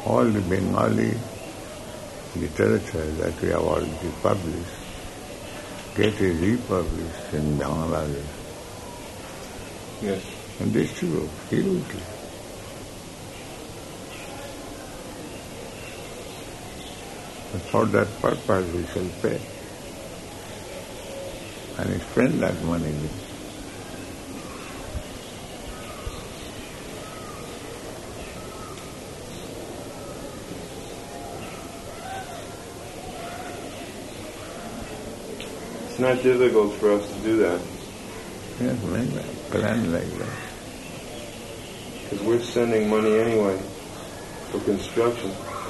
all the Bengali literature that we have already published get republished in Bangladesh. Yes. And distribute hugely. And for that purpose we shall pay and spend that money. It's not difficult for us to do that. Yes, like that, plan like that. Because we're sending money anyway for construction.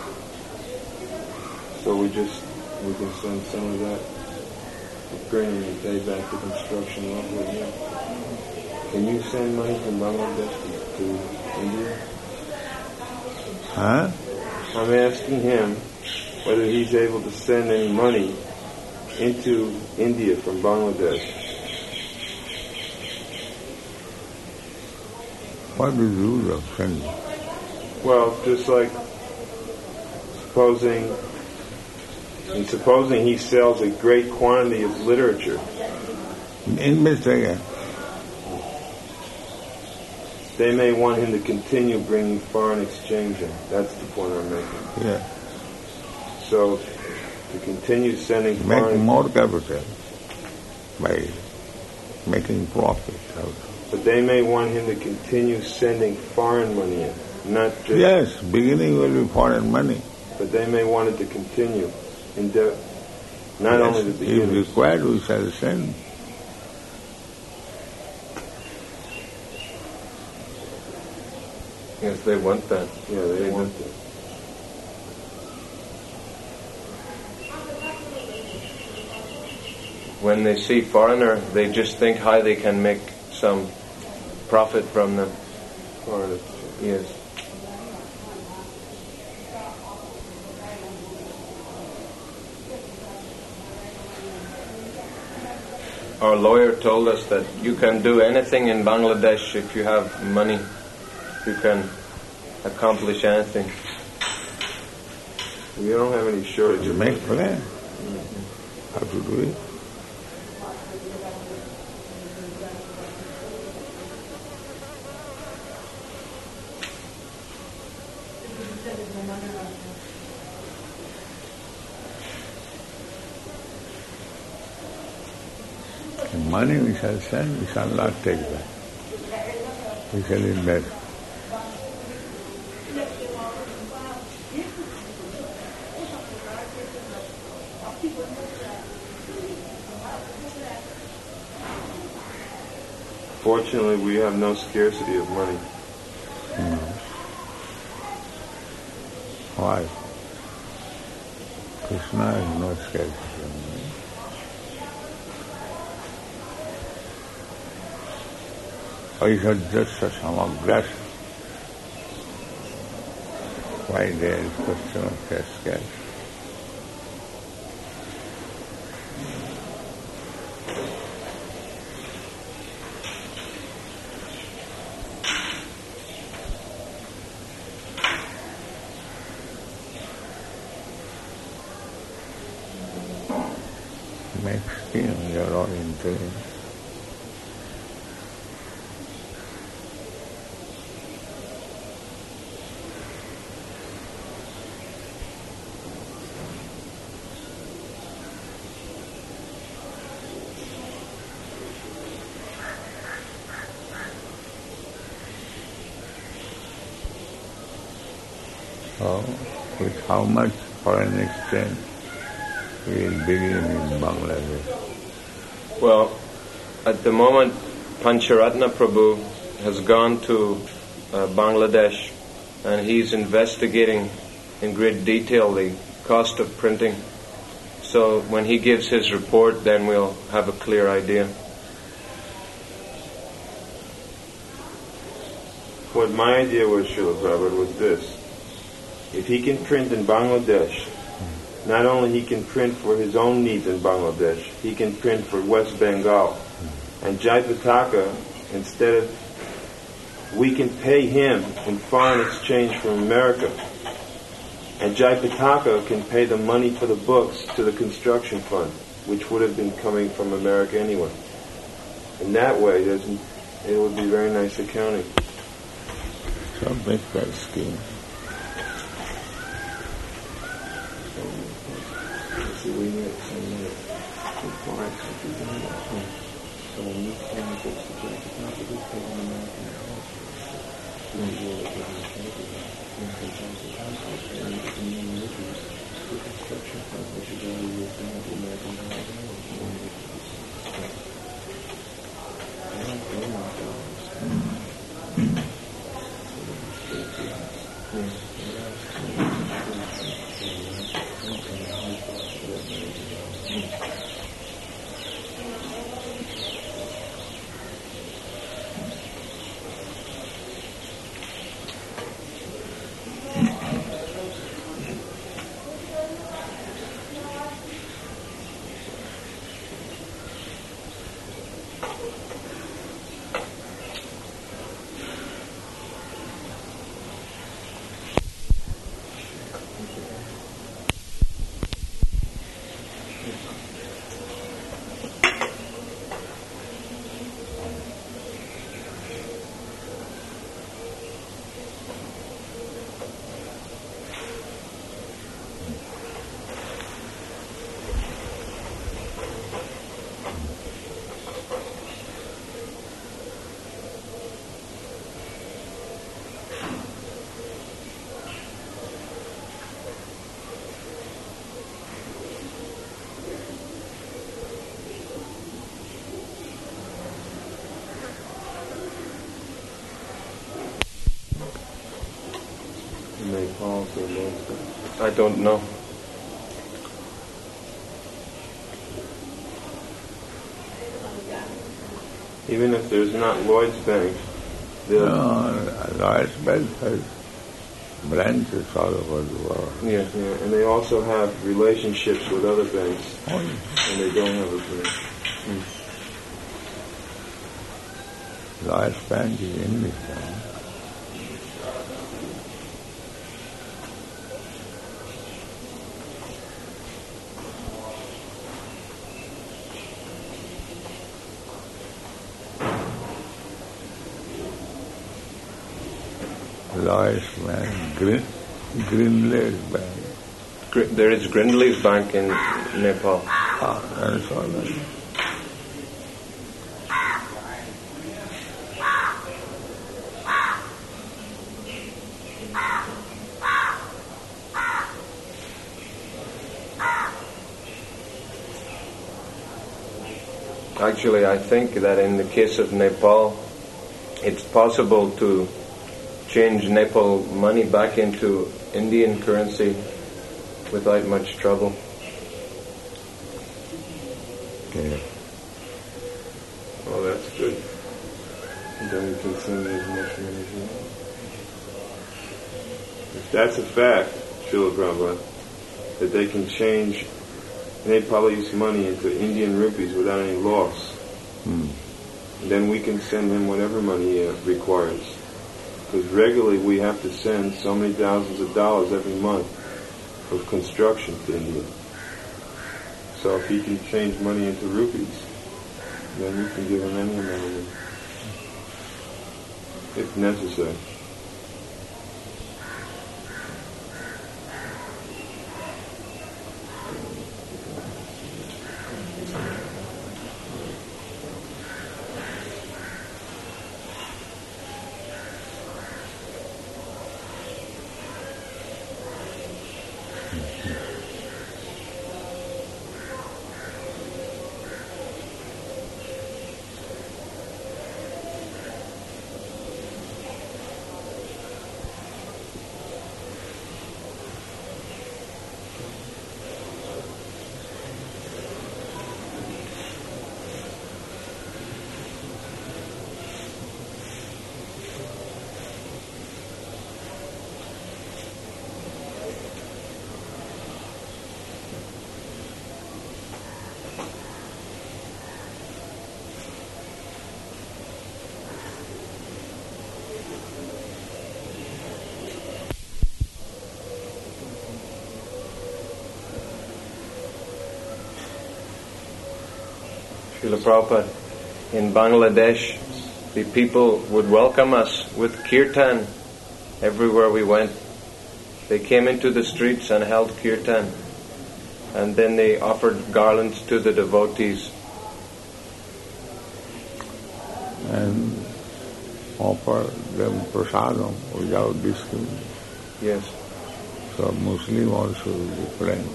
So we can send some of that for printing and pay back the construction locally. Yeah. Can you send money from Bangladesh to India? Huh? I'm asking him whether he's able to send any money into India from Bangladesh. What is the use of sending? Well, just like supposing he sells a great quantity of literature. Invest again. They may want him to continue bringing foreign exchange in. That's the point I'm making. Yeah. So, to continue sending Make foreign... more capital by making profit out. But they may want him to continue sending foreign money in, not just... Yes, beginning will be foreign money. But they may want it to continue. Not only the If beginning. required, we shall send. Yes, they want that. Yeah, they want that. When they see foreigner, they just think how they can make some profit from them. Foreign. Yes. Our lawyer told us that you can do anything in Bangladesh if you have money. You can accomplish anything. We don't have any shortage of Make plan. How to do it. The money we shall send, we shall not take back. We shall invest. Fortunately, we have no scarcity of money. No. Why? Krishna has no scarcity of money. Aishadjasya samagrasya. Why there is question of scarcity? Makes you're all into it. So, with how much foreign exchange we will begin in Bangladesh? Well, at the moment, Pancharatna Prabhu has gone to Bangladesh and he's investigating in great detail the cost of printing. So when he gives his report, then we'll have a clear idea. What my idea was, Srila Prabhupada, was this. If he can print in Bangladesh, not only he can print for his own needs in Bangladesh, he can print for West Bengal. And Jayapataka, instead of, we can pay him in foreign exchange from America And Jayapataka can pay the money for the books to the construction fund, which would have been coming from America anyway. In that way, it would be very nice accounting. So make that scheme. So we need some required So when you send the books to Jayapataka, we pay an American house. We will get the construction fund, which is already within the American house. I don't know. Even if there's not Lloyd's Bank, Lloyd's Bank has branches all over the world. Yeah, and they also have relationships with other banks, and they don't have a branch. Lloyd's Bank is English Bank. Lloyd's Bank, Grindlay's Bank. There is Grindlay's Bank in Nepal. That's all right. Actually, I think that in the case of Nepal, it's possible to change Nepal money back into Indian currency without much trouble. Okay. Oh, that's good. And then we can send as much money as we want. If that's a fact, Srila Prabhupada, that they can change Nepalese money into Indian rupees without any loss, then we can send him whatever money he requires. Because regularly we have to send so many thousands of dollars every month for construction to India. So if he can change money into rupees, then we can give him any amount of money, if necessary. Srila Prabhupada, in Bangladesh, the people would welcome us with kirtan everywhere we went. They came into the streets and held kirtan, and then they offered garlands to the devotees. And offer them prasadam without discrimination. Yes. So Muslim also is different.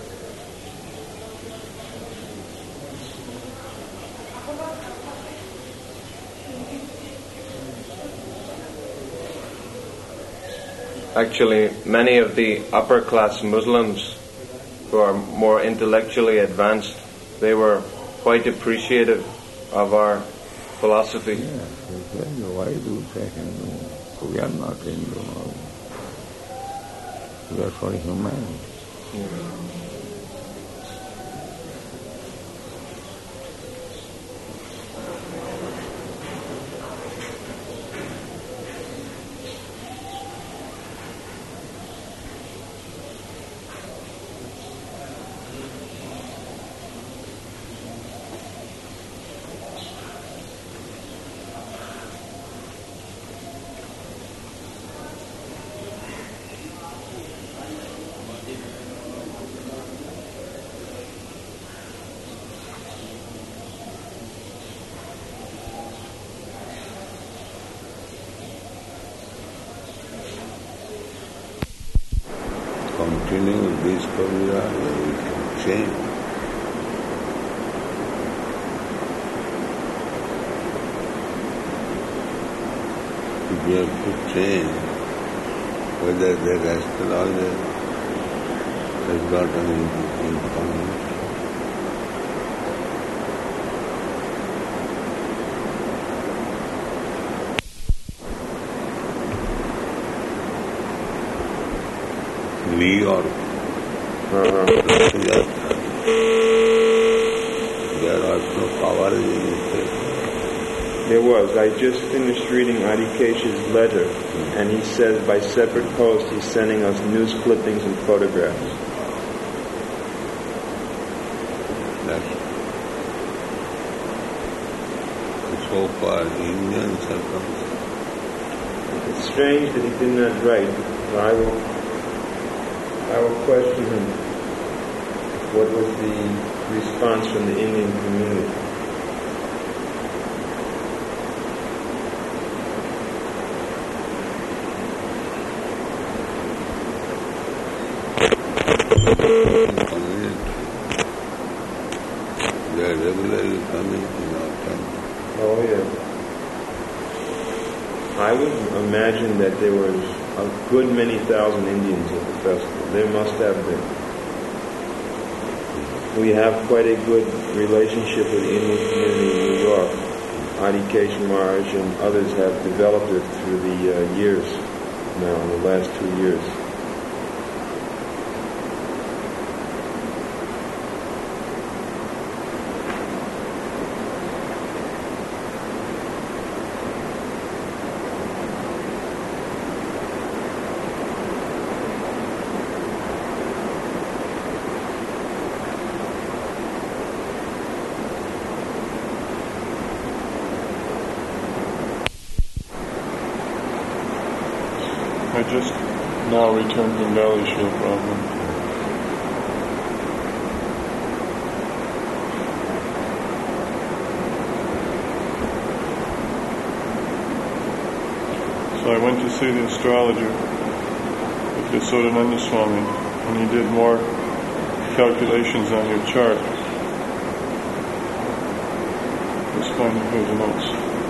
Actually, many of the upper class Muslims who are more intellectually advanced, they were quite appreciative of our philosophy. Yes, why do they Hindu? We are not Hindu. We are for humanity. Continue this Kavira, we can change. If you have to change, whether the astrologer has got any information. New York. There was no power in it. There was. I just finished reading Adikesh's letter, and he says by separate post he's sending us news clippings and photographs. That's so far Indians have come. It's strange that he did not write. I will question him. What was the response from the Indian community? They are regularly coming in our temple. Oh, yeah. I would imagine that there was a good many thousand Indians at the festival. There must have been. We have quite a good relationship with the Indian community in New York. Adikesh Maharaj and others have developed it through the years now, in the last 2 years. I just now returned from Delhi, Srila Prabhupada. So I went to see the astrologer with Yasodananda Swami, and he did more calculations on your chart. Just finding here the notes.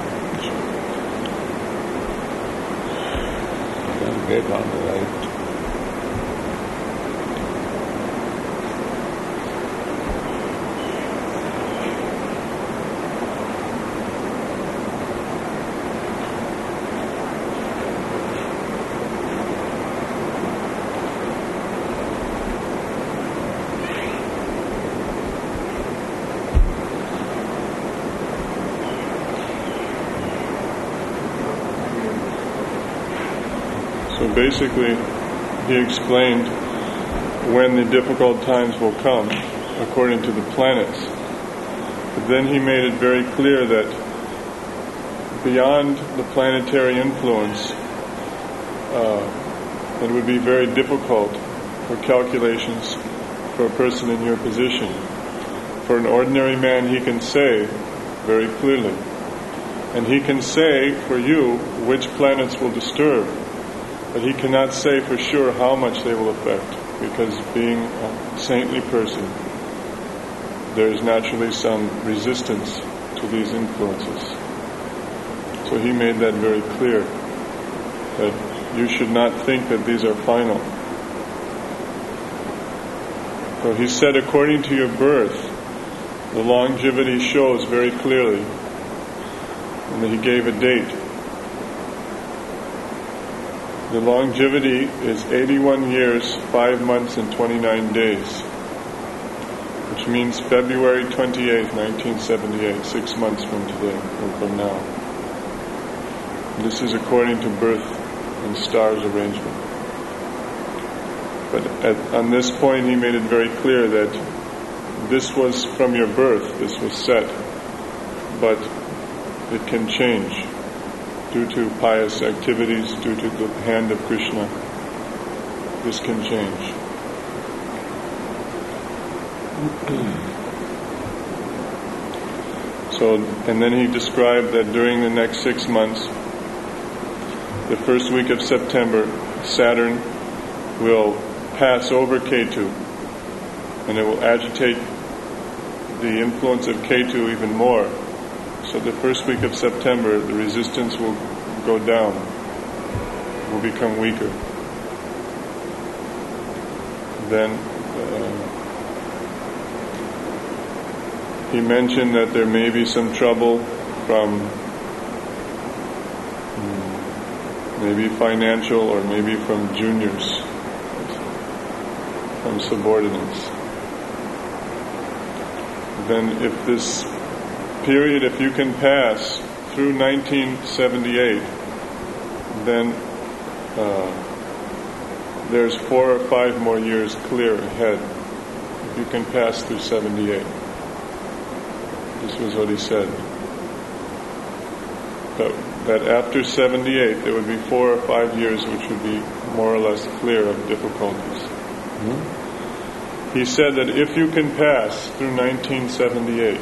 Get on the right. So basically, he explained when the difficult times will come, according to the planets. But then he made it very clear that beyond the planetary influence, it would be very difficult for calculations for a person in your position. For an ordinary man, he can say very clearly. And he can say for you which planets will disturb, but he cannot say for sure how much they will affect, because being a saintly person, there is naturally some resistance to these influences. So he made that very clear, that you should not think that these are final. So he said, according to your birth, the longevity shows very clearly, and he gave a date. The longevity is 81 years, 5 months, and 29 days, which means February 28th, 1978, 6 months from today, or from now. This is according to birth and stars arrangement. But on this point, he made it very clear that this was from your birth, this was set, but it can change due to pious activities, due to the hand of Krishna. This can change. So, and then he described that during the next 6 months, the first week of September, Saturn will pass over Ketu, and it will agitate the influence of Ketu even more. So the first week of September, the resistance will go down, will become weaker. Then he mentioned that there may be some trouble from maybe financial or maybe from juniors, from subordinates. Then if this period, if you can pass through 1978, then there's 4 or 5 more years clear ahead. If you can pass through 78. This was what he said. That after 78, there would be 4 or 5 years which would be more or less clear of difficulties. He said that if you can pass through 1978,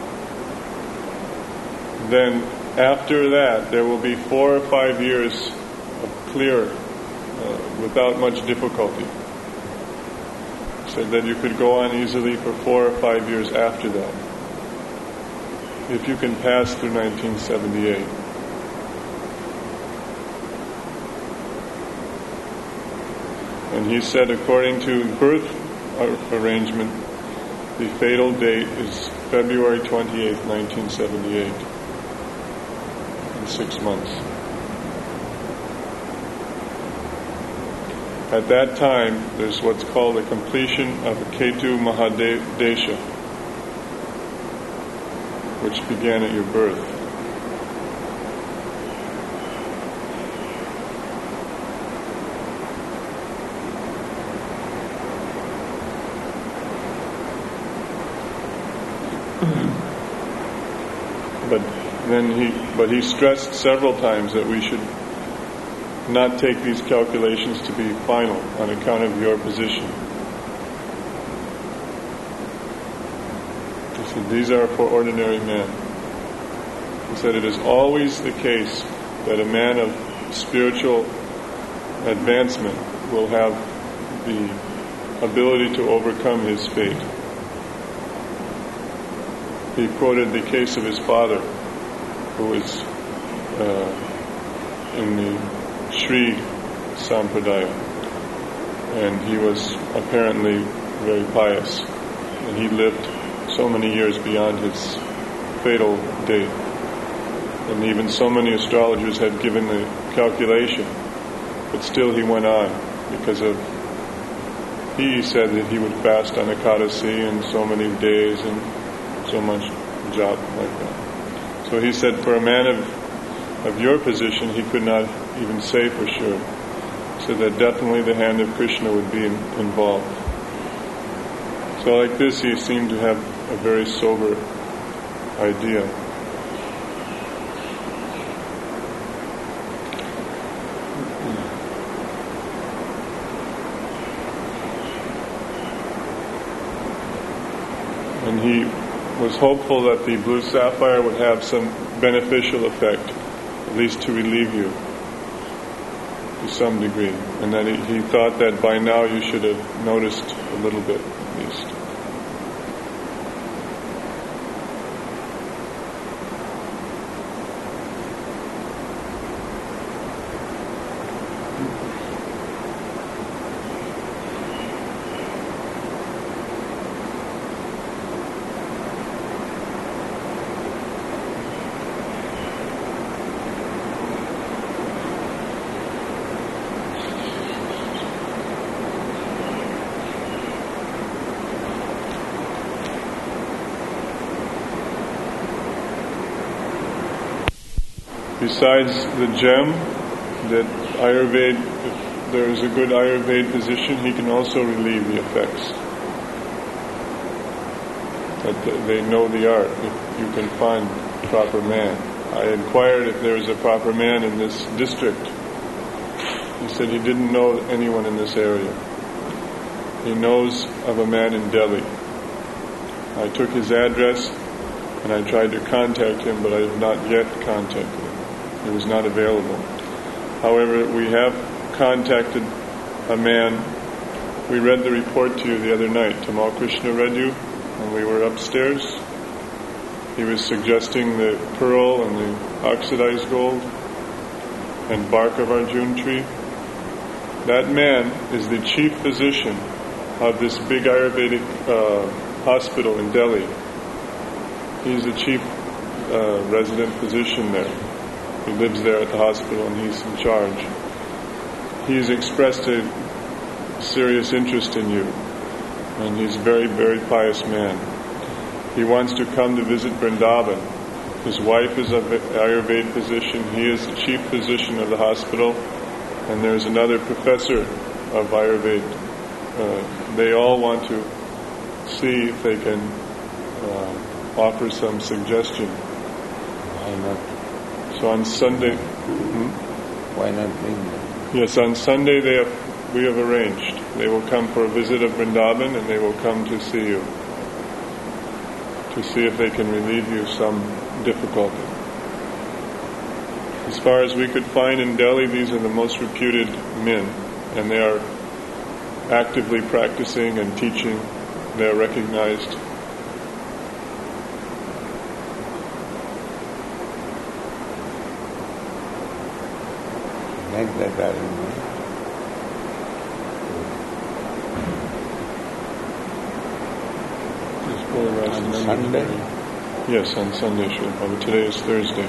then after that there will be 4 or 5 years of clear, without much difficulty. He said that you could go on easily for 4 or 5 years after that, if you can pass through 1978. And he said, according to birth arrangement, the fatal date is February 28th, 1978, in 6 months. At that time, there's what's called a completion of Ketu Mahadesha, which began at your birth. But he stressed several times that we should not take these calculations to be final on account of your position. He said, these are for ordinary men. He said, it is always the case that a man of spiritual advancement will have the ability to overcome his fate. He quoted the case of his father, who was in the Sri Sampradaya, and he was apparently very pious, and he lived so many years beyond his fatal date, and even so many astrologers had given the calculation, but still he went on, because of he said that he would fast on Ekadasi in so many days and so much jop like that. So he said, for a man of your position, he could not even say for sure. So that definitely the hand of Krishna would be involved. So like this, he seemed to have a very sober idea. And he was hopeful that the blue sapphire would have some beneficial effect, at least to relieve you to some degree. And that he thought that by now you should have noticed a little bit at least. Besides the gem, that Ayurveda, if there is a good Ayurveda physician, he can also relieve the effects. That they know the art, if you can find proper man. I inquired if there was a proper man in this district. He said he didn't know anyone in this area. He knows of a man in Delhi. I took his address and I tried to contact him, but I have not yet contacted him. He was not available. However, we have contacted a man. We read the report to you the other night. Tamal Krishna read you when we were upstairs. He was suggesting the pearl and the oxidized gold and bark of Arjun tree. That man is the chief physician of this big Ayurvedic hospital in Delhi. He's the chief resident physician there. He lives there at the hospital and he's in charge. He's expressed a serious interest in you, and he's a very, very pious man. He wants to come to visit Vrindavan. His wife is an Ayurveda physician. He is the chief physician of the hospital, and there's another professor of Ayurveda. They all want to see if they can offer some suggestion. Why not? So on Sunday, Why not bring them? Yes, on Sunday we have arranged. They will come for a visit of Vrindavan, and they will come to see you, to see if they can relieve you some difficulty. As far as we could find in Delhi, these are the most reputed men, and they are actively practicing and teaching. They are recognized. Like that arrangement. On Sunday? Yes, on Sunday, Srila Prabhupada. Today is Thursday.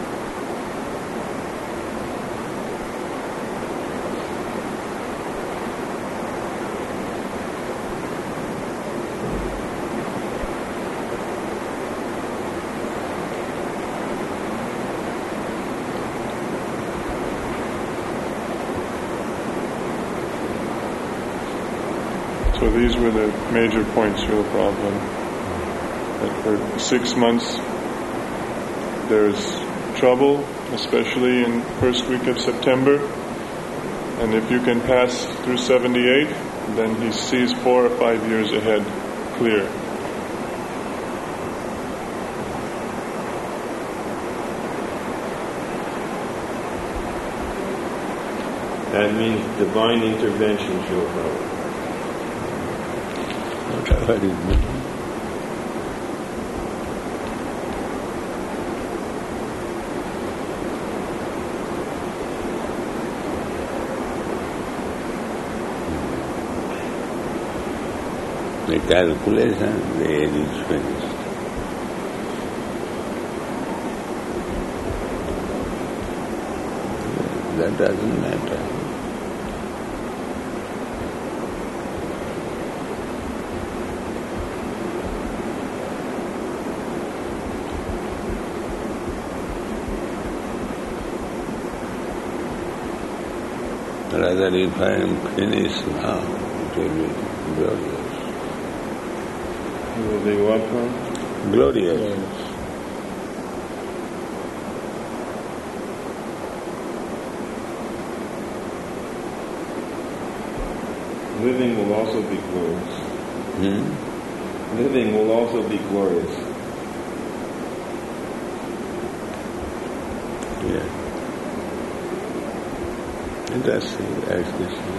So these were the major points, Srila Prabhupada. That for 6 months there's trouble, especially in first week of September. And if you can pass through 78, then he sees 4 or 5 years ahead clear. That means divine intervention, Srila Prabhupada. Whatever it means. The calculation, the age is finished. That doesn't matter. Rather, if I am finished now, it will be glorious. It will be what, Prabhupada? Glorious. living will also be glorious. Living will also be glorious. Yeah. Interesting, actually.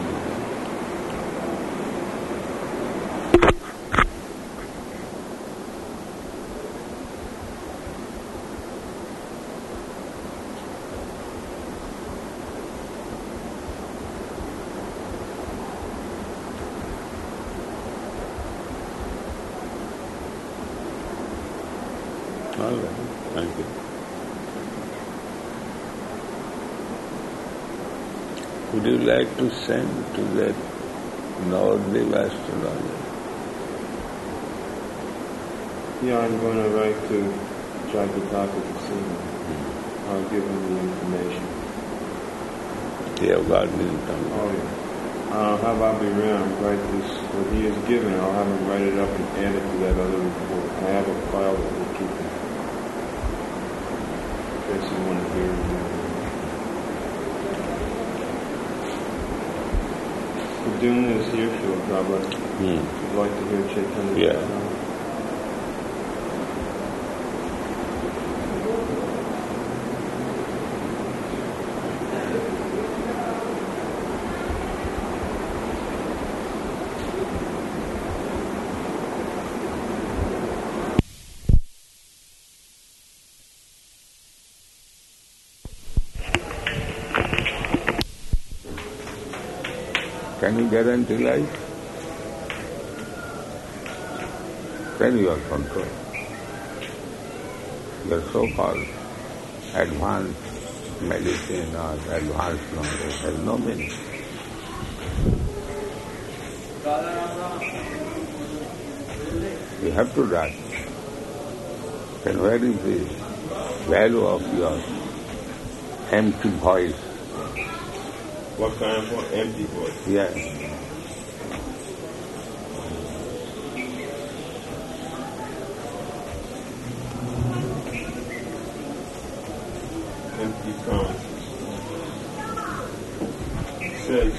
All right, thank you. Would you like to send to that Navadvipa astrologer? Yeah, I'm going to write to Jayapataka this evening. I'll give him the information. They have got me in tongue. Oh, yeah. I'll have Abhi Ram write this, what he has given, I'll have him write it up and add it to that other report. I have a file that we'll keep it. In case you want to hear it. Paduna is here, Srila Prabhupada. You'd like to hear Chaitanya? Yeah. Can you guarantee life? Then you are controlled. Your so-called advanced medicine or advanced knowledge has no meaning. You have to die. Then where is the value of your empty voice? What kind of one? Empty voice? Yeah. Empty promises. It says,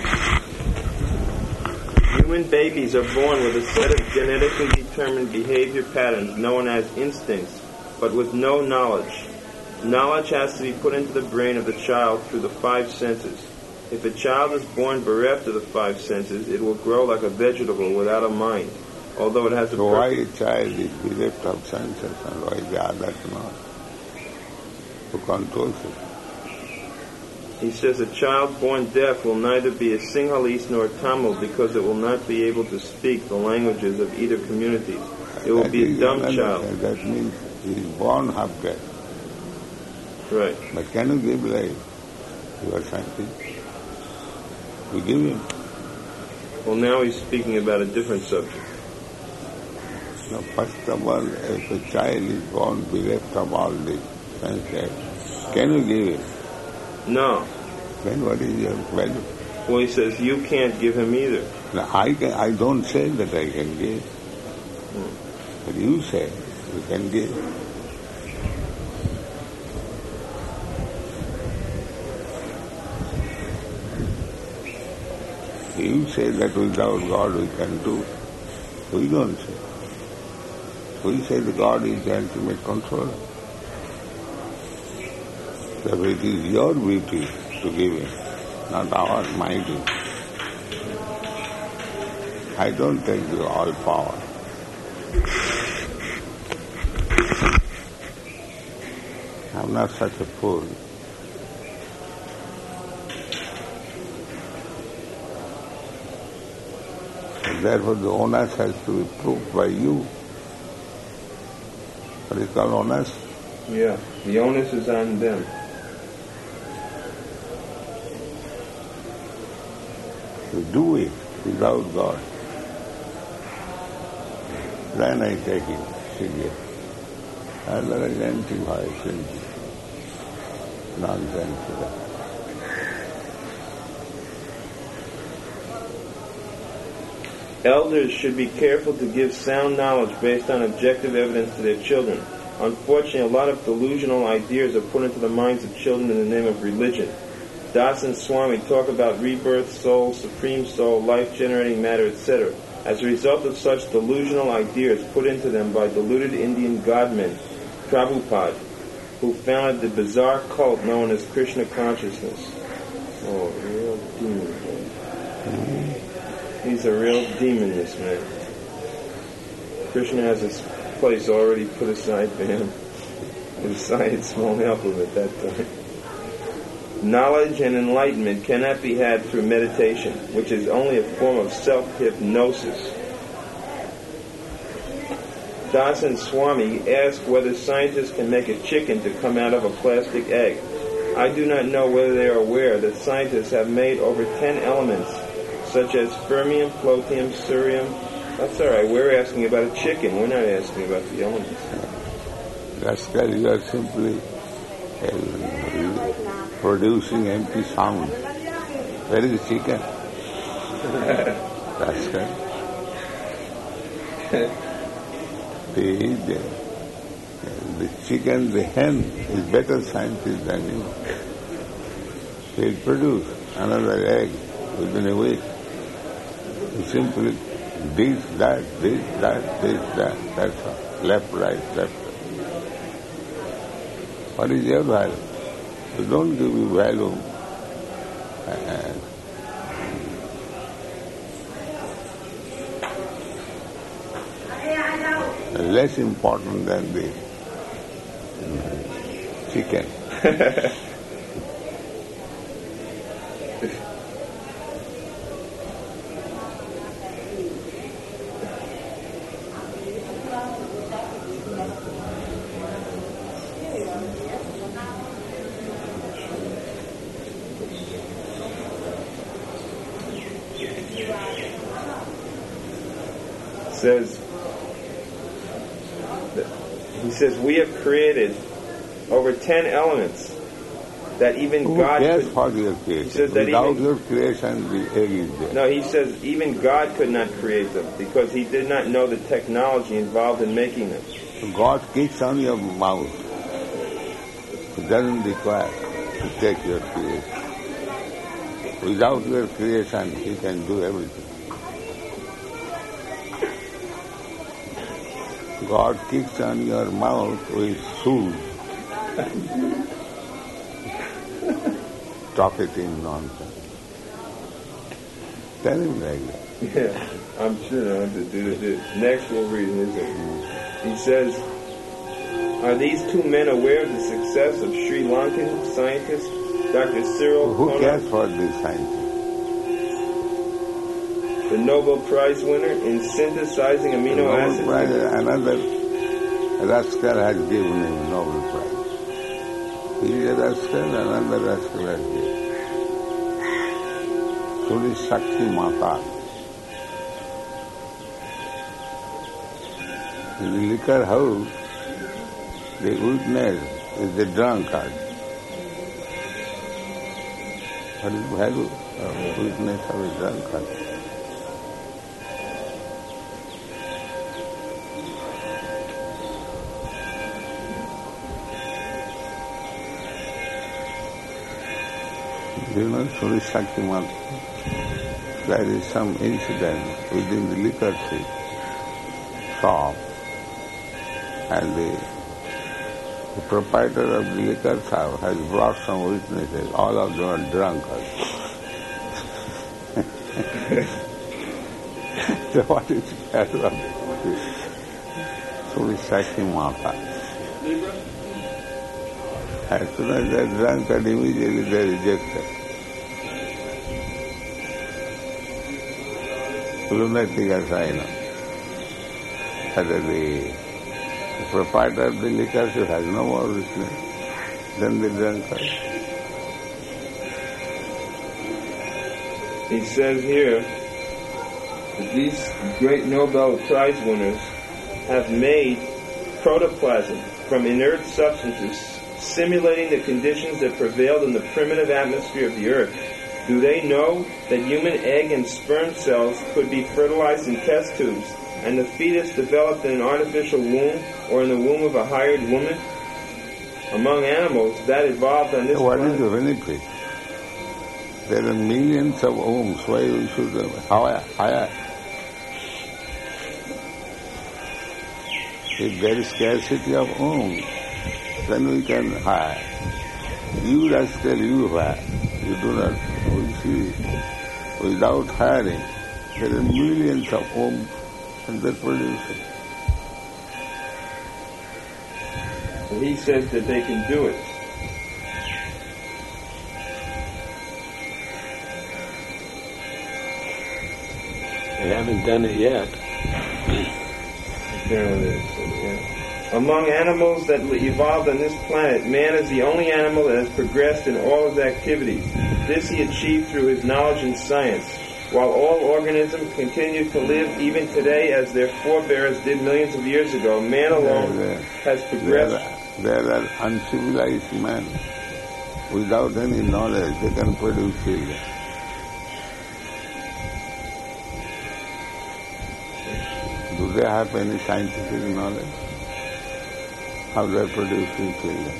human babies are born with a set of genetically determined behavior patterns known as instincts, but with no knowledge. Knowledge has to be put into the brain of the child through the five senses. If a child is born bereft of the five senses, it will grow like a vegetable without a mind, although it has a... So why a child is bereft of senses and why the others not? Who controls it? He says a child born deaf will neither be a Sinhalese nor a Tamil because it will not be able to speak the languages of either community. It will be a dumb child. That means he is born half deaf. Right. But can you give life? You are something. We give him. Well, now he's speaking about a different subject. Now, first of all, if a child is born bereft of all this senses, can you give him? No. Then what is your value? Well, he says you can't give him either. Now, I don't say that I can give. But you say you can give. You say that without God we can do. We don't say. We say that God is the ultimate controller. Therefore it is your beauty to give Him, not our mighty. I don't take you all power. I'm not such a fool. Therefore, the onus has to be proved by you. What is called onus? Yeah, the onus is on them. You do it without God. Then I take it serious. Otherwise, anything I think nonsense. Elders should be careful to give sound knowledge based on objective evidence to their children. Unfortunately, a lot of delusional ideas are put into the minds of children in the name of religion. Das and Swami talk about rebirth, soul, supreme soul, life-generating matter, etc. as a result of such delusional ideas put into them by deluded Indian godmen, Prabhupada, who founded the bizarre cult known as Krishna consciousness. Oh, real demon. He's a real demon, this man. Krishna has his place already put aside for him. His science won't help him at that time. Knowledge and enlightenment cannot be had through meditation, which is only a form of self-hypnosis. Das and Swami ask whether scientists can make a chicken to come out of a plastic egg. I do not know whether they are aware that scientists have made over 10 elements, such as fermium, plutonium, cerium. That's all right. We're asking about a chicken. We're not asking about the elements. Rascal, you are simply producing empty sound. Where is the chicken? Rascal. The chicken, the hen, is better scientist than you. He'll produce another egg within a week. You simply this, that, that's all. Left, right, left, right. What is your value? You don't give you value. Less important than the chicken. He says, we have created over 10 elements that even God cares could... for your creation? He says that without your creation, the egg is there. No, he says even God could not create them because he did not know the technology involved in making them. So God kicks on your mouth. It doesn't require to take your creation. Without your creation, he can do everything. God kicks on your mouth with shoes. Talkative nonsense. Tell him like that. Yeah, I'm sure I have to do this. Next we'll read his. He says, are these two men aware of the success of Sri Lankan scientist Dr. Cyril Who Konark, cares for this scientist? the Nobel Prize winner in synthesizing amino acids? Another rascal has given him Nobel Prize. He is a rascal, another rascal has given. Suri Shakti Mata. In the liquor house, the witness is the drunkard. What is the value of witness of a drunkard? You know, Suri Shakti Mata, there is some incident within the liquor shop, and the proprietor of the liquor shop has brought some witnesses. All of them are drunkards. So what is the value of this? Suri Shakti Mata. As soon as they are drunkard, immediately they are rejected. Lunatic as I know. That the proprietor of the liquor shop has no more witness than the drunkard. He says here that these great Nobel Prize winners have made protoplasm from inert substances simulating the conditions that prevailed in the primitive atmosphere of the earth. Do they know that human egg and sperm cells could be fertilized in test tubes and the fetus developed in an artificial womb or in the womb of a hired woman? Among animals, that evolved on this What planet. is the benefit? There are millions of ohms. Why we should higher? If there is scarcity of ohms, then we can hire. You rascal, you hire. You do not, you see, without hiring, there are millions of ohms and they're producing. And he says that they can do it. They haven't done it yet. Among animals that evolved on this planet, man is the only animal that has progressed in all his activities. This he achieved through his knowledge and science. While all organisms continue to live even today as their forebears did millions of years ago, man alone has progressed. There are uncivilized men. Without any knowledge, they can produce children. Do they have any scientific knowledge? How they are producing children?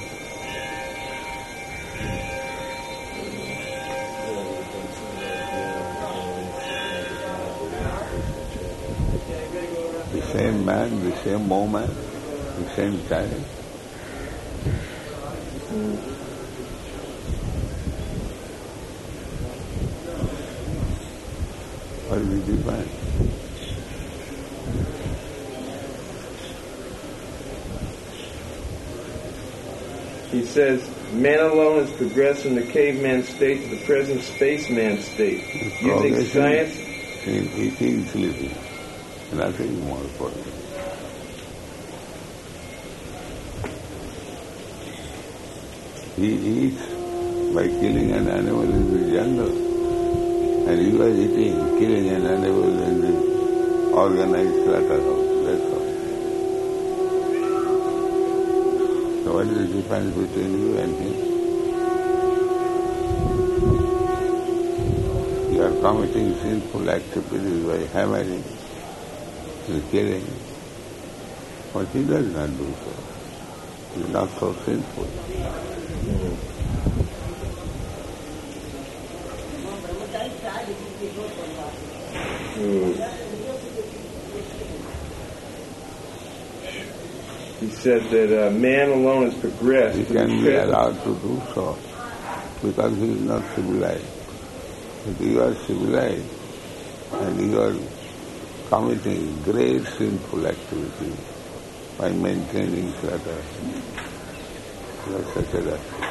The same man, the same moment, the same time. What is the difference? He says, man alone has progressed from the caveman state to the present spaceman state. Using science in eating, sleeping. Nothing more important. He eats by killing an animal in the jungle, and you are eating, killing an animal in the organized slaughterhouse. That's all. So what is the difference between you and him? You are committing sinful activities by hammering and killing, but he does not do so. He is not so sinful. He said that man alone has progressed. He can be allowed to do so because he is not civilized. If you are civilized and you are committing great sinful activity by maintaining slaughter, you are such a rascal.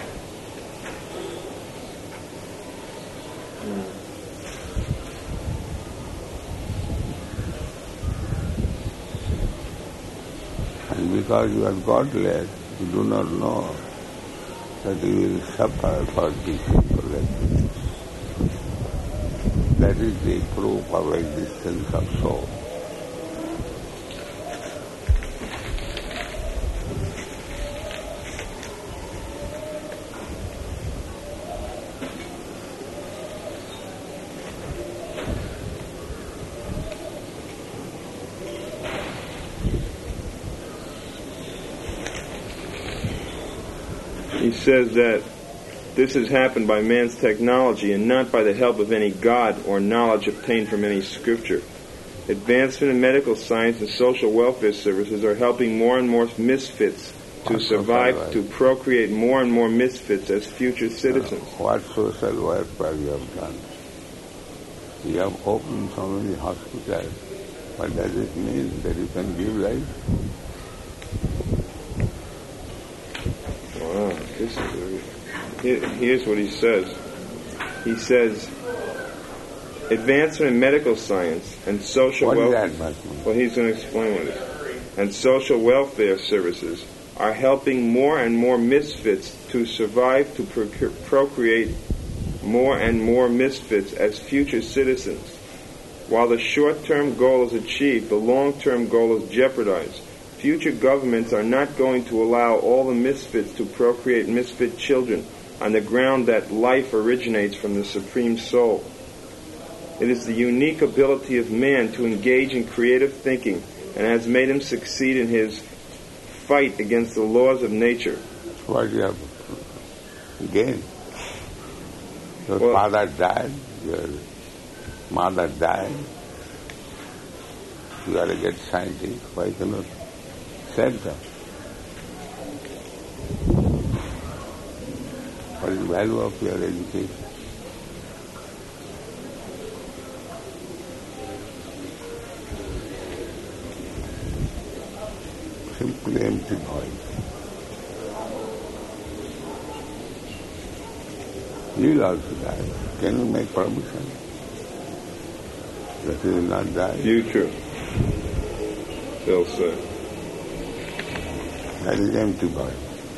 And because you are godless, you do not know that you will suffer for this sinful activity. That is the proof of existence of soul. He says that this has happened by man's technology and not by the help of any God or knowledge obtained from any scripture. Advancement in medical science and social welfare services are helping more and more misfits to survive, to procreate more and more misfits as future citizens. What social welfare you have done? You have opened so many hospitals. What does it mean that you can give life? Wow, this is here's what he says. He says, advancement in medical science and social welfare. Well, he's going to explain what it is. And social welfare services are helping more and more misfits to survive, to procreate more and more misfits as future citizens. While the short-term goal is achieved, the long-term goal is jeopardized. Future governments are not going to allow all the misfits to procreate misfit children on the ground that life originates from the Supreme Soul. It is the unique ability of man to engage in creative thinking and has made him succeed in his fight against the laws of nature. What you have gained? Your Well- father died, your mother died. You got to get scientists. Why cannot save them? What is the value of your education? Simply empty noise. You will also die. Can you make provision that you will not die? Future, they'll say. That is empty body.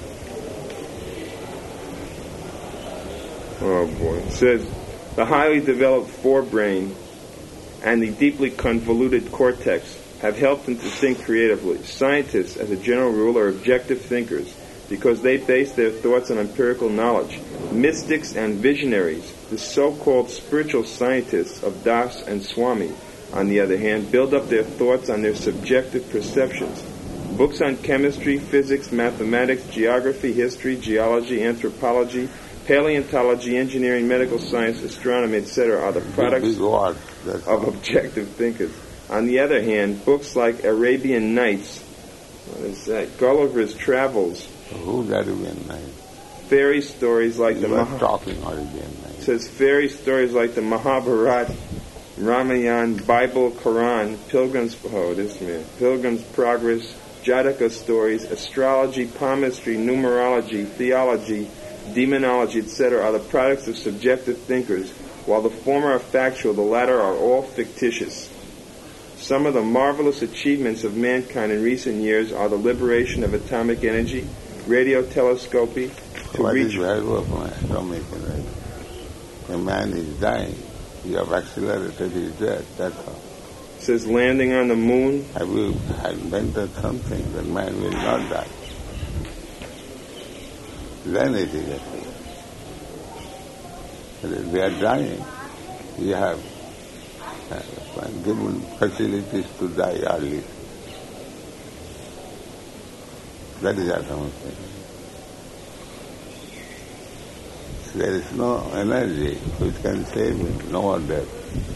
Oh boy. It says, the highly developed forebrain and the deeply convoluted cortex have helped them to think creatively. Scientists, as a general rule, are objective thinkers because they base their thoughts on empirical knowledge. Mystics and visionaries, the so-called spiritual scientists of Das and Swami, on the other hand, build up their thoughts on their subjective perceptions. Books on chemistry, physics, mathematics, geography, history, geology, anthropology, paleontology, engineering, medical science, astronomy, etc. are the products Big word. That's of all. objective thinkers. On the other hand, books like Arabian Nights, what is that? Gulliver's Travels, Who's Arabian Night? fairy stories like the You are Mahabharata. talking Arabian Night. Says fairy stories like the Mahabharata, Ramayana, Bible, Quran, Pilgrim's Progress, Jataka stories, astrology, palmistry, numerology, theology, demonology, etc. are the products of subjective thinkers, while the former are factual, the latter are all fictitious. Some of the marvelous achievements of mankind in recent years are the liberation of atomic energy, radio telescopy, to What is reach... the value of my atomic energy? A man is dying. You have accelerated his death. That's all. Says landing on the moon. Have you invented something that man will not die? Then it is accelerated. But if they are dying, you have given facilities to die early. That is atomic energy. There is no energy which can save him, no more death.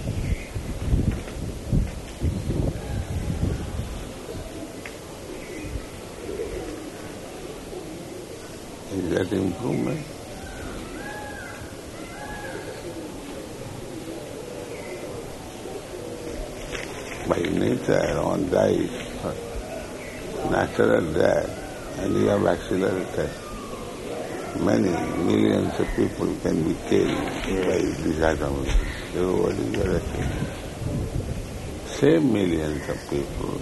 Is that improvement? By nature, one dies natural death, and you have accelerated. Many millions of people can be killed by this atomic. So what is your estimate? Same millions of people.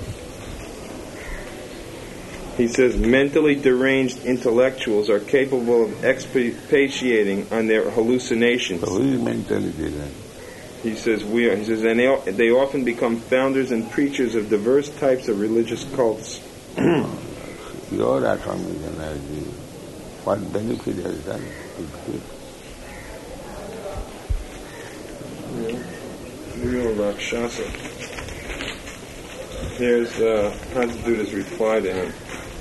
He says mentally deranged intellectuals are capable of expatiating on their hallucinations. So who is mentally deranged? He says we are. He says, and they often become founders and preachers of diverse types of religious cults. Your atomic energy, what benefit has done? Real Rakshasa. Here's Hansaduda's reply to him.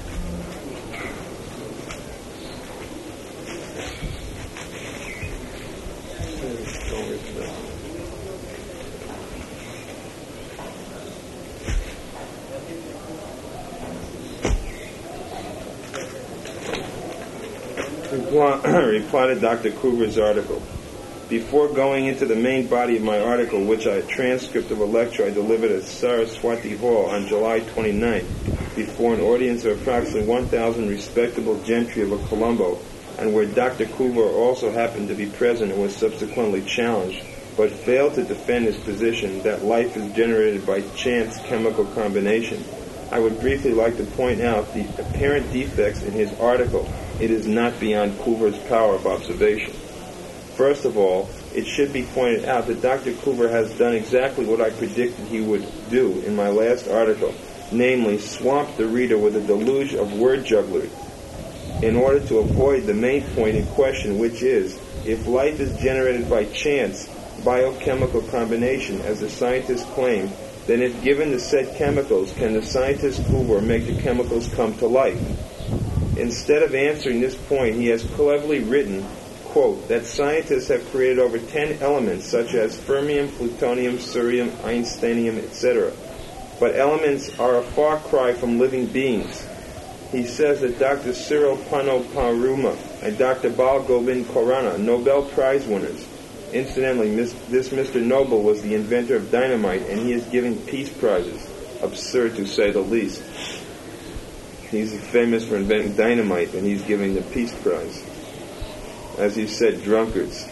Reply to Dr. Kruger's article. Before going into the main body of my article, which I transcript of a lecture I delivered at Saraswati Hall on July 29th, before an audience of approximately 1,000 respectable gentry of Colombo, and where Dr. Kruger also happened to be present and was subsequently challenged, but failed to defend his position that life is generated by chance chemical combination, I would briefly like to point out the apparent defects in his article. It is not beyond Kruger's power of observation. First of all, it should be pointed out that Dr. Kruger has done exactly what I predicted he would do in my last article, namely swamp the reader with a deluge of word jugglery in order to avoid the main point in question, which is, if life is generated by chance, biochemical combination, as the scientists claim, then if given the said chemicals, can the scientist Kruger make the chemicals come to life? Instead of answering this point, he has cleverly written, quote, that scientists have created over 10 elements such as fermium, plutonium, cerium, einsteinium, etc. But elements are a far cry from living beings. He says that Dr. Cyril Panoparuma and Dr. Bal Govind Khorana, Nobel Prize winners. Incidentally, this Mr. Nobel was the inventor of dynamite, and he is giving peace prizes. Absurd to say the least. He's famous for inventing dynamite, and he's giving the peace prize. As he said, drunkards.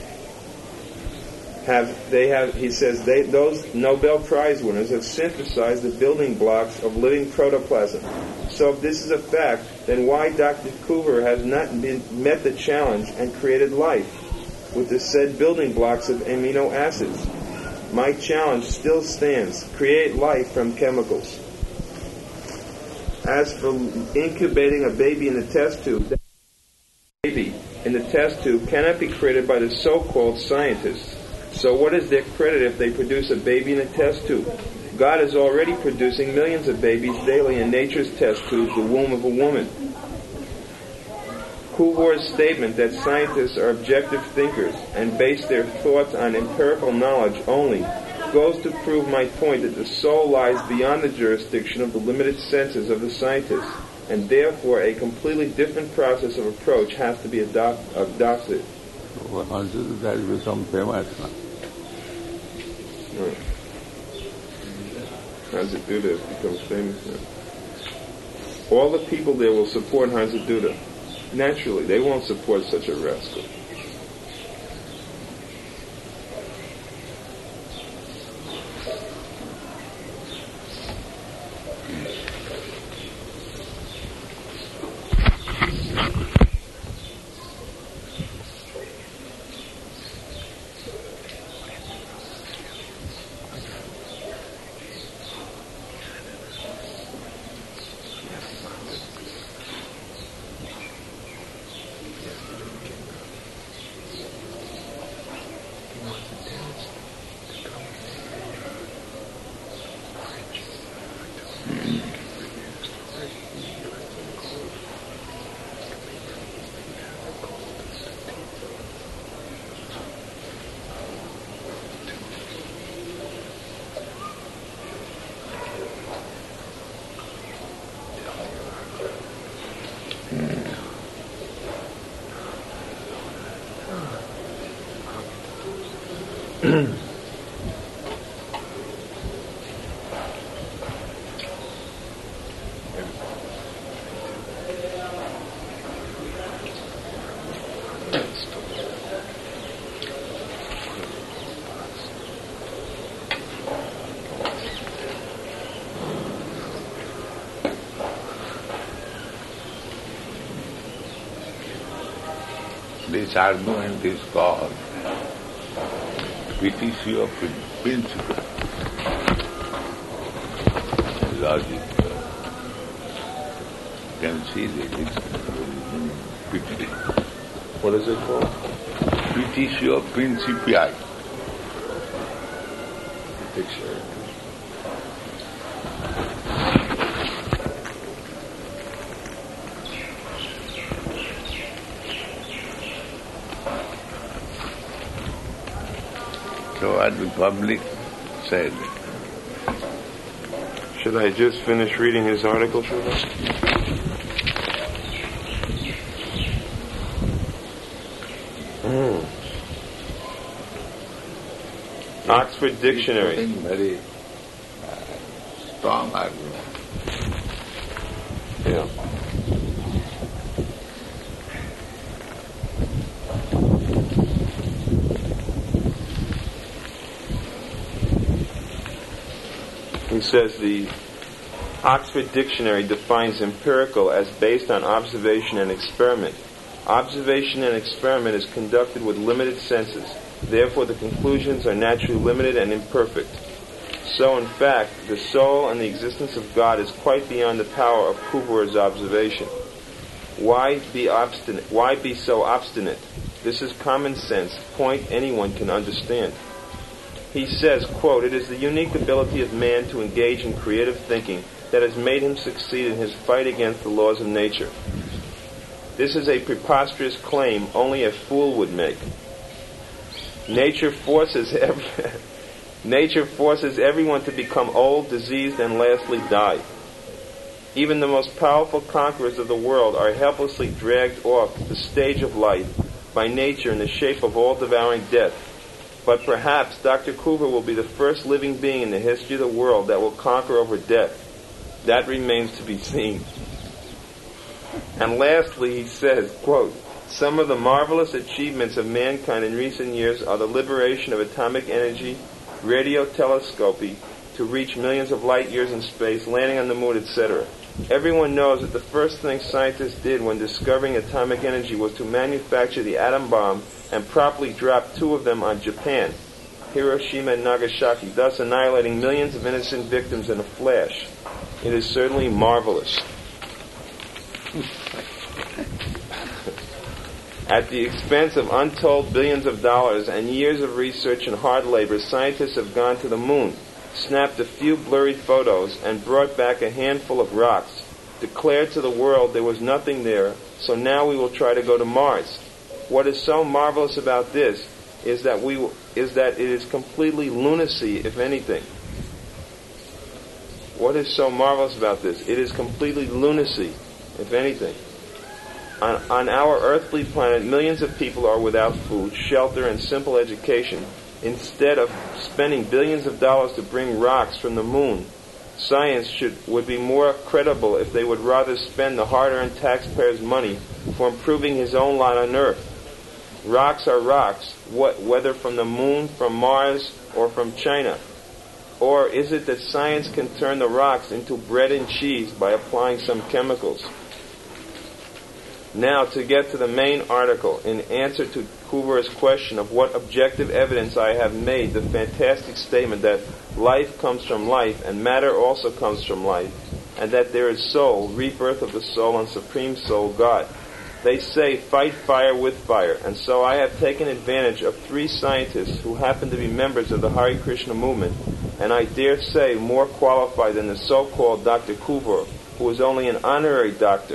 Those Nobel Prize winners have synthesized the building blocks of living protoplasm. So if this is a fact, then why Dr. Coover has not met the challenge and created life with the said building blocks of amino acids? My challenge still stands. Create life from chemicals. As for incubating a baby in the test tube, that baby in the test tube cannot be created by the so-called scientists. So what is their credit if they produce a baby in a test tube? God is already producing millions of babies daily in nature's test tube, the womb of a woman. Coover's statement that scientists are objective thinkers and base their thoughts on empirical knowledge only goes to prove my point that the soul lies beyond the jurisdiction of the limited senses of the scientists, and therefore a completely different process of approach has to be adopted. Once that has become famous now. Right. Hansa Duda becomes famous now. All the people there will support Hansa Duda. Naturally, they won't support such a rascal. This argument is called PTC of principle, logic. You can see that it's PTC. What is it called? PTC of principii. Dictionary. So what the public said. Should I just finish reading his article, Srila? Oxford Dictionary. Very strong argument. Yeah. He says the Oxford Dictionary defines empirical as based on observation and experiment. Observation and experiment is conducted with limited senses. Therefore, the conclusions are naturally limited and imperfect. So, in fact, the soul and the existence of God is quite beyond the power of Coover's observation. Why be obstinate? Why be so obstinate? This is common sense, point anyone can understand. He says, quote, "It is the unique ability of man to engage in creative thinking that has made him succeed in his fight against the laws of nature. This is a preposterous claim only a fool would make. Nature forces everyone to become old, diseased, and lastly die. Even the most powerful conquerors of the world are helplessly dragged off the stage of life by nature in the shape of all-devouring death. But perhaps Dr. Coover will be the first living being in the history of the world that will conquer over death. That remains to be seen. And lastly, he says, quote, some of the marvelous achievements of mankind in recent years are the liberation of atomic energy, radio telescopy to reach millions of light years in space, landing on the moon, etc. Everyone knows that the first thing scientists did when discovering atomic energy was to manufacture the atom bomb and properly drop 2 of them on Japan, Hiroshima and Nagasaki, thus annihilating millions of innocent victims in a flash. It is certainly marvelous. At the expense of untold billions of dollars and years of research and hard labor, scientists have gone to the moon, snapped a few blurry photos, and brought back a handful of rocks, declared to the world there was nothing there, so now we will try to go to Mars. What is so marvelous about this is that it is completely lunacy, if anything. What is so marvelous about this? It is completely lunacy, if anything. On our earthly planet, millions of people are without food, shelter, and simple education. Instead of spending billions of dollars to bring rocks from the moon, science would be more credible if they would rather spend the hard-earned taxpayers' money for improving his own lot on Earth. Rocks are rocks, whether from the moon, from Mars, or from China. Or is it that science can turn the rocks into bread and cheese by applying some chemicals? Now, to get to the main article, in answer to Coover's question of what objective evidence I have made the fantastic statement that life comes from life and matter also comes from life, and that there is soul, rebirth of the soul and supreme soul, God. They say fight fire with fire, and so I have taken advantage of 3 scientists who happen to be members of the Hare Krishna movement, and I dare say more qualified than the so-called Dr. Coover, who is only an honorary doctor.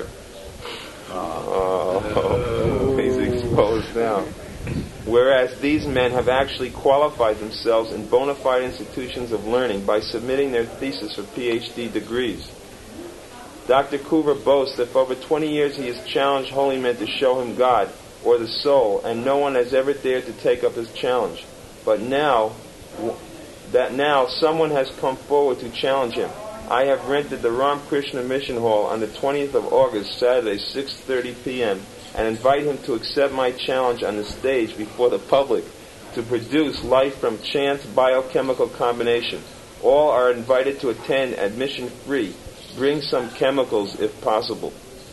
He's exposed now. Whereas these men have actually qualified themselves in bona fide institutions of learning by submitting their thesis for PhD degrees. Dr. Coover boasts that for over 20 years he has challenged holy men to show him God, or the soul, and no one has ever dared to take up his challenge. But now someone has come forward to challenge him. I have rented the Ram Krishna Mission Hall on the 20th of August, Saturday, 6:30 p.m., and invite him to accept my challenge on the stage before the public to produce life from chance biochemical combination. All are invited to attend, admission free. Bring some chemicals if possible.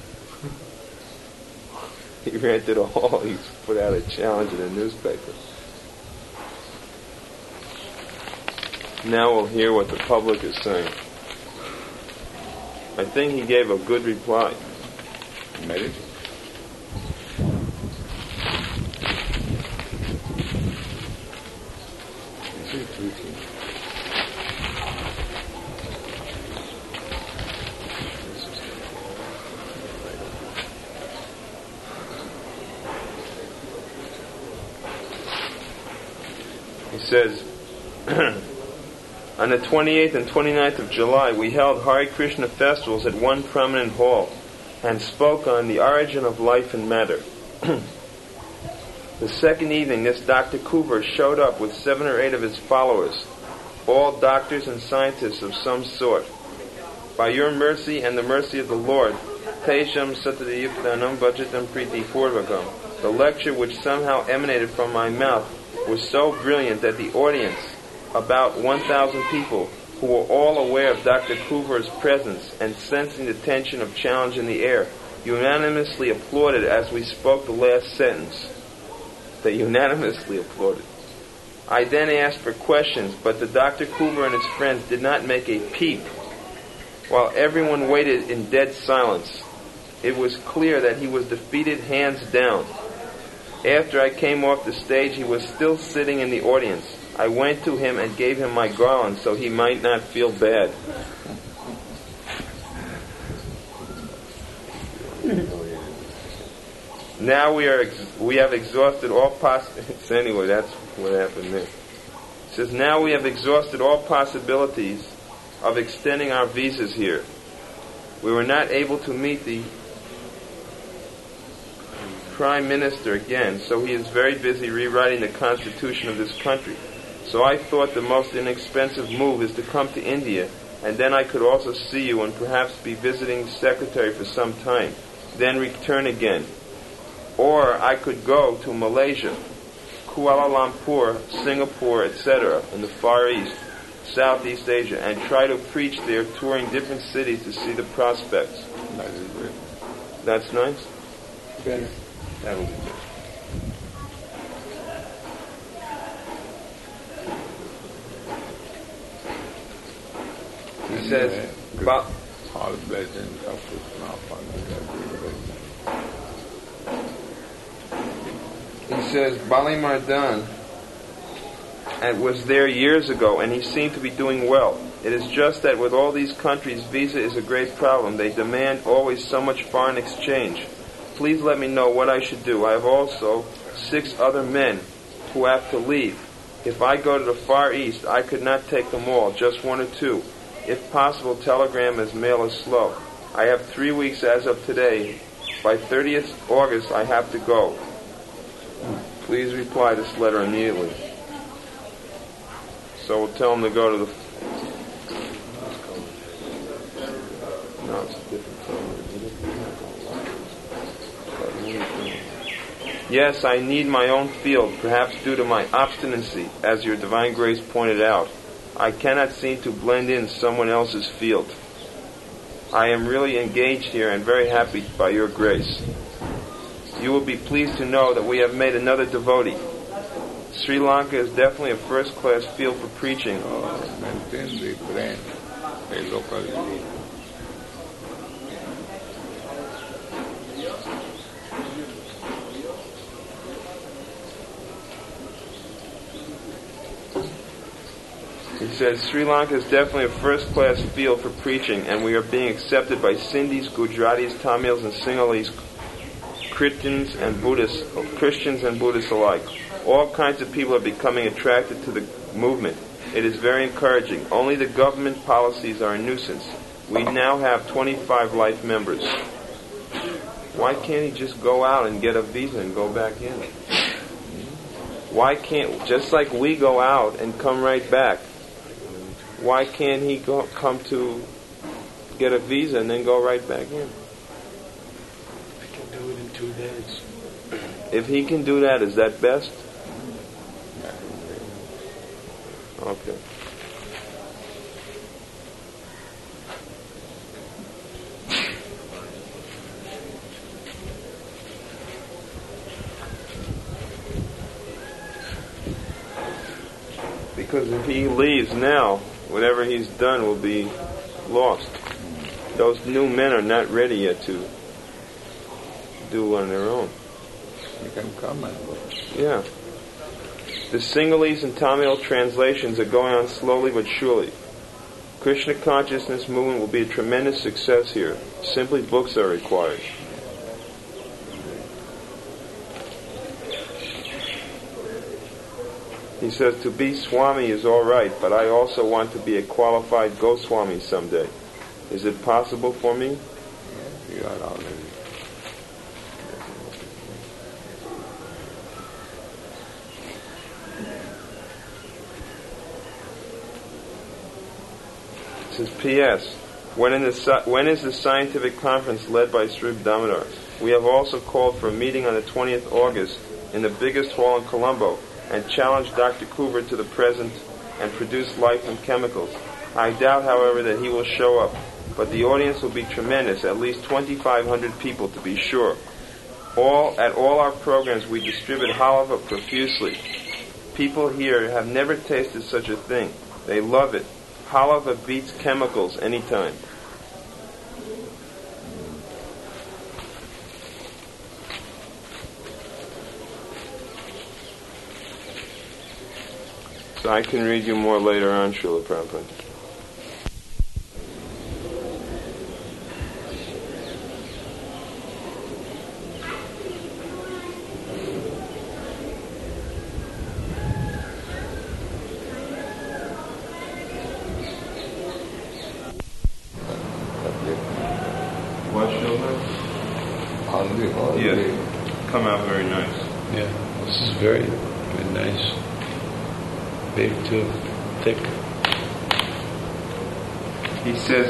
He rented a hall. He's put out a challenge in a newspaper. Now we'll hear what the public is saying. I think he gave a good reply. Made it? He says, on the 28th and 29th of July, we held Hare Krishna festivals at one prominent hall and spoke on the origin of life and matter. The second evening, this Dr. Coover showed up with 7 or 8 of his followers, all doctors and scientists of some sort. By your mercy and the mercy of the Lord, Tejam Satadayuktanam Bhajatam Priti Purvakam, the lecture which somehow emanated from my mouth was so brilliant that the audience, about 1,000 people, who were all aware of Dr. Coover's presence and sensing the tension of challenge in the air, unanimously applauded as we spoke the last sentence. They unanimously applauded. I then asked for questions, but the Dr. Coover and his friends did not make a peep. While everyone waited in dead silence, it was clear that he was defeated hands down. After I came off the stage, he was still sitting in the audience. I went to him and gave him my garland so he might not feel bad. now we have exhausted all possibilities. Anyway, that's what happened there. It says, now we have exhausted all possibilities of extending our visas here. We were not able to meet the Prime Minister again, so he is very busy rewriting the constitution of this country. So I thought the most inexpensive move is to come to India, and then I could also see you and perhaps be visiting secretary for some time, then return again. Or I could go to Malaysia, Kuala Lumpur, Singapore, etc., in the Far East, Southeast Asia, and try to preach there, touring different cities to see the prospects. That is good. That's nice? Better. That will be good. He says, all blessings of Krishna upon you. He says, Bali Mardan was there years ago, and he seemed to be doing well. It is just that with all these countries, visa is a great problem. They demand always so much foreign exchange. Please let me know what I should do. I have also 6 other men who have to leave. If I go to the Far East, I could not take them all, just 1 or 2. If possible, telegram as mail is slow. I have 3 weeks as of today. By 30th August, I have to go. Please reply this letter immediately. So we'll tell him to go to the... No, it's a different phone. Yes, I need my own field, perhaps due to my obstinacy, as your divine grace pointed out. I cannot seem to blend in someone else's field. I am really engaged here and very happy by your grace. You will be pleased to know that we have made another devotee. Sri Lanka is definitely a first-class field for preaching. Maintain the brand, a local unit. He says, Sri Lanka is definitely a first-class field for preaching, and we are being accepted by Sindhis, Gujaratis, Tamils, and Sinhalese, Christians and Buddhists alike. All kinds of people are becoming attracted to the movement. It is very encouraging. Only the government policies are a nuisance. We now have 25 life members. Why can't he just go out and get a visa and go back in? Why can't, just like we go out and come right back, why can't he come to get a visa and then go right back in? I can do it in 2 days. If he can do that, is that best? Okay. Because if he leaves now, whatever he's done will be lost. Those new men are not ready yet to do on their own. You can come and go. Yeah. The Sinhalese and Tamil translations are going on slowly but surely. Krishna consciousness movement will be a tremendous success here. Simply books are required. He says, to be Swami is all right, but I also want to be a qualified Goswami someday. Is it possible for me? Yes, you are already. It says, P.S. When is the scientific conference led by Sri Damodar? We have also called for a meeting on the 20th August in the biggest hall in Colombo and challenged Dr. Coover to the present and produce life from chemicals. I doubt, however, that he will show up, but the audience will be tremendous, at least 2,500 people to be sure. At all our programs we distribute halava profusely. People here have never tasted such a thing. They love it. Halava beats chemicals anytime. So I can read you more later on, Srila Prabhupada. the whole Yes. day. Come out very nice. Yeah, this is very, very nice. Big too, thick. He says,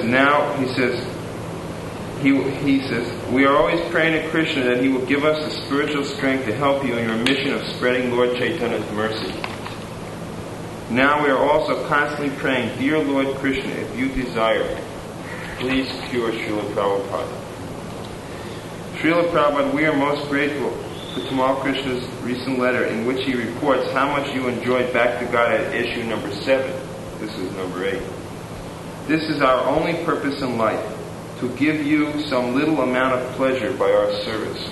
we are always praying to Krishna that he will give us the spiritual strength to help you in your mission of spreading Lord Chaitanya's mercy. Now we are also constantly praying, dear Lord Krishna, if you desire, please cure Srila Prabhupada. Srila Prabhupada, we are most grateful for Tamal Krishna's recent letter in which he reports how much you enjoyed Bhakti Godhead issue number 7. This is number 8. This is our only purpose in life, to give you some little amount of pleasure by our service.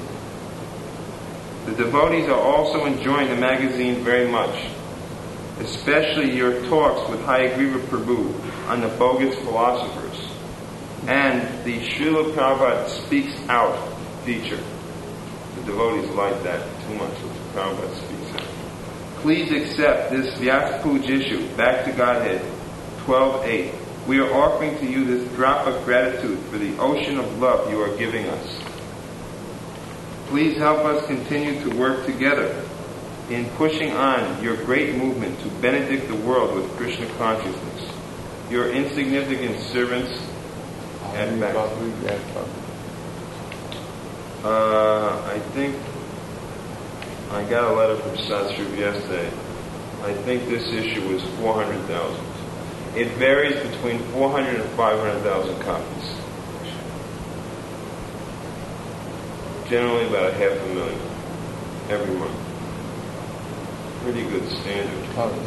The devotees are also enjoying the magazine very much, especially your talks with Hayagriva Prabhu on the bogus philosophers and the Srila Prabhupada Speaks Out feature. The devotees like that too much, what Prabhupada speaks out. Please accept this Vyasa-Puja issue, Back to Godhead, 12.8. We are offering to you this drop of gratitude for the ocean of love you are giving us. Please help us continue to work together in pushing on your great movement to benedict the world with Krishna consciousness. Your insignificant servants at back. I think I got a letter from Satsrup yesterday. I think this issue was 400,000. It varies between 400 and 500,000 copies. Generally about 500,000 every month. Pretty good standard.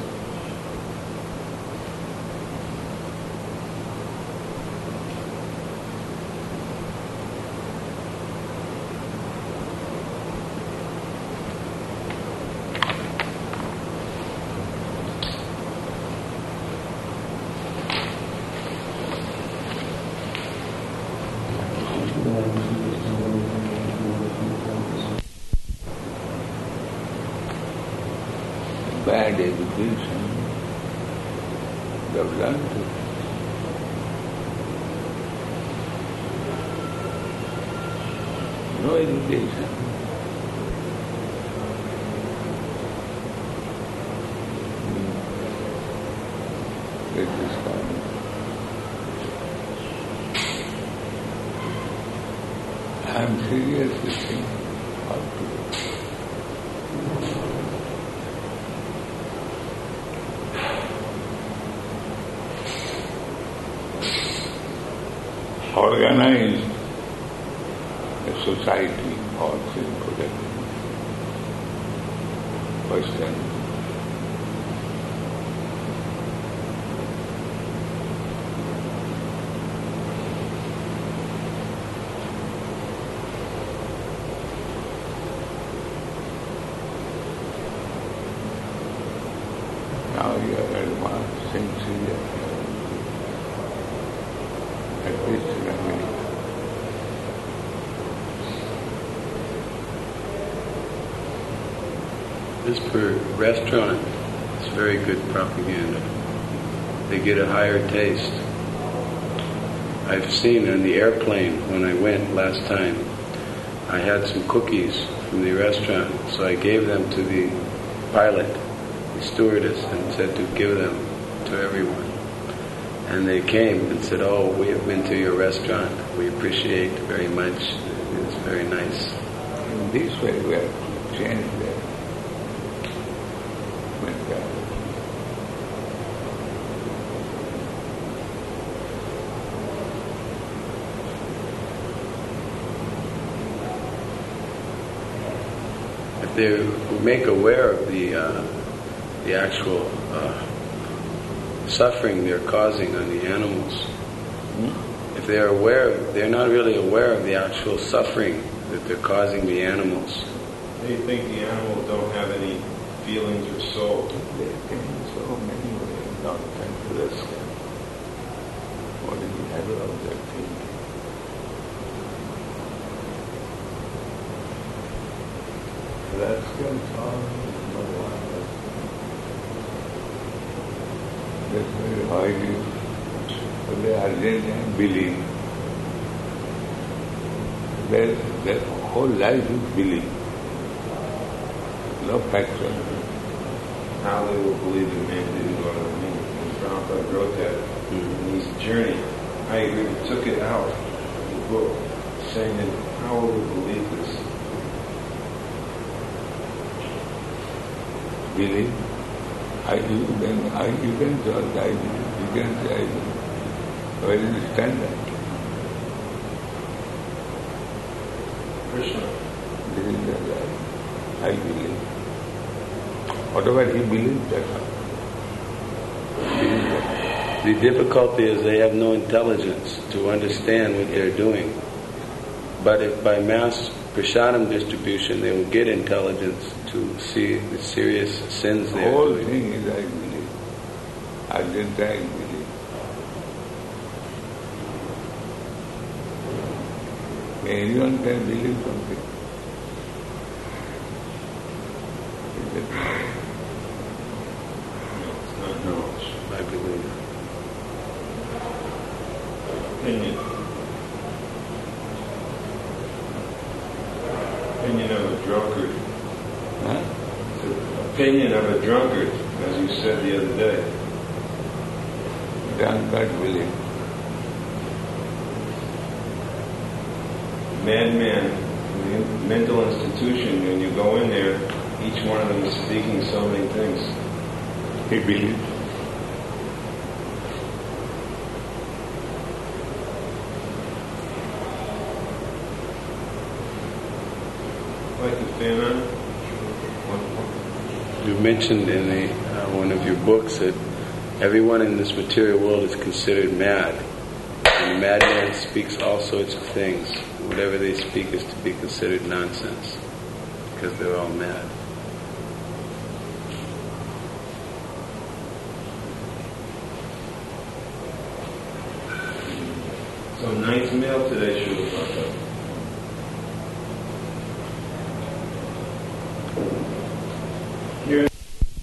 Bad education, they have learned it. No education. It is coming. I am seriously thinking how to do it. Organize a society or simple question. Now you are advanced sincere. At least in America. This restaurant is very good propaganda. They get a higher taste. I've seen on the airplane when I went last time, I had some cookies from the restaurant, so I gave them to the pilot, the stewardess, and said to give them to everyone. And they came and said, "Oh, we have been to your restaurant. We appreciate very much. It's very nice." In this way we have to change their mentality. If they make aware of the actual suffering they're causing on the animals. If they're aware, they're not really aware of the actual suffering that they're causing the animals. They think the animals don't have any feelings or soul. They think so many ways, not thankless. What is the level of their thinking? Rascals all no one. That's very highly, but they are believe. Their whole life is belief. No faction. How they will believe in man didn't go to the moon. And Prabhupada wrote that in his journey. I agree, he took it out of the book, saying that how will we believe this? Believe. You can judge, I believe. You can say, I believe. Where is the standard? Krishna. This is the life. I believe. Whatever he believes, that's all. The difficulty is they have no intelligence to understand what they're doing. But if by mass prasadam distribution they will get intelligence to see the serious sins they are The whole doing. thing is I believe. Ajanta I believe. Anyone can believe something. Is it not? It's not knowledge. I believe. Opinion. Opinion of a drunkard. Huh? Opinion of a drunkard, as you said the other day. Drunkard believe. Madman, the mental institution, when you go in there, each one of them is speaking so many things. He believes. Like the fan You mentioned in one of your books that everyone in this material world is considered mad. And the madman speaks all sorts of things. Whatever they speak is to be considered nonsense because they're all mad. So ninth meal today, Srila Prabhupada.